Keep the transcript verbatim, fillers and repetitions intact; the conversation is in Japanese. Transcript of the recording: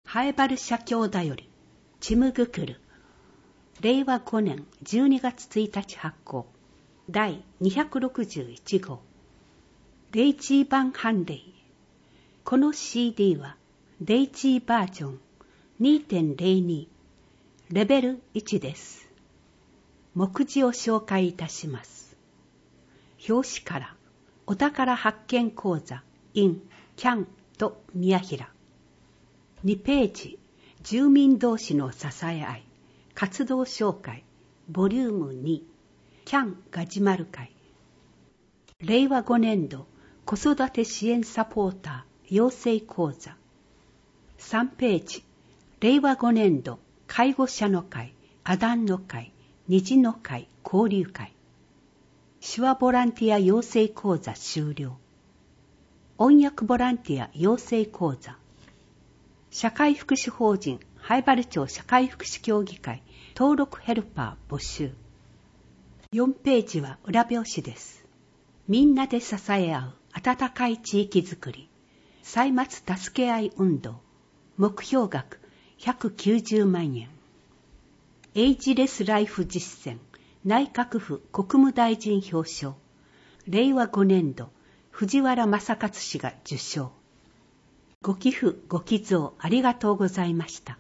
ハエバル社協だより、ちむぐくる、れいわごねんじゅうにがつついたち発行、だいにひゃくろくじゅういちごう、デイジー版判例。この シーディー は、デイジーバージョン にてんれいに、レベルいちです。目次を紹介いたします。表紙から、お宝発見講座 in キャンと宮平。にページ、住民同士の支え合い、活動紹介、ボリュームに、キャンガジュマル会。れいわごねんど子育て支援サポーター養成講座。さんページ、れいわごねんど介護者の会、アダンの会、虹の会、交流会。手話ボランティア養成講座終了。音訳ボランティア養成講座。社会福祉法人灰原町社会福祉協議会登録ヘルパー募集。よんページは裏表紙です。みんなで支え合う温かい地域づくり。歳末助け合い運動。目標額ひゃくきゅうじゅうまんえん。エイジレスライフ実践内閣府国務大臣表彰。れいわごねんど藤原正勝氏が受賞。ご寄付ご寄贈ありがとうございました。